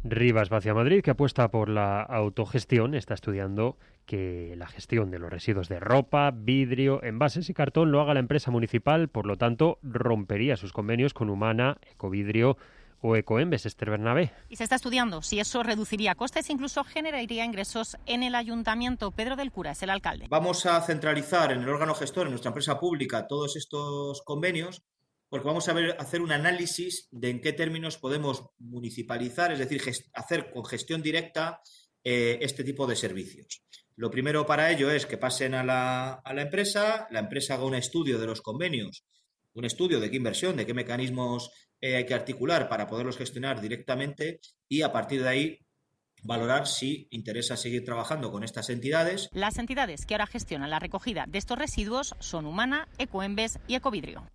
Rivas Vacia Madrid, que apuesta por la autogestión, está estudiando que la gestión de los residuos de ropa, vidrio, envases y cartón lo haga la empresa municipal, por lo tanto rompería sus convenios con Humana, Ecovidrio o Ecoembes. Esther Bernabé. Y se está estudiando si eso reduciría costes e incluso generaría ingresos en el ayuntamiento. Pedro del Cura es el alcalde. Vamos a centralizar en el órgano gestor, en nuestra empresa pública, todos estos convenios, porque vamos a hacer un análisis de en qué términos podemos municipalizar, es decir, hacer con gestión directa este tipo de servicios. Lo primero para ello es que pasen a la empresa haga un estudio de los convenios, un estudio de qué inversión, de qué mecanismos hay que articular para poderlos gestionar directamente y a partir de ahí valorar si interesa seguir trabajando con estas entidades. Las entidades que ahora gestionan la recogida de estos residuos son Humana, Ecoembes y Ecovidrio.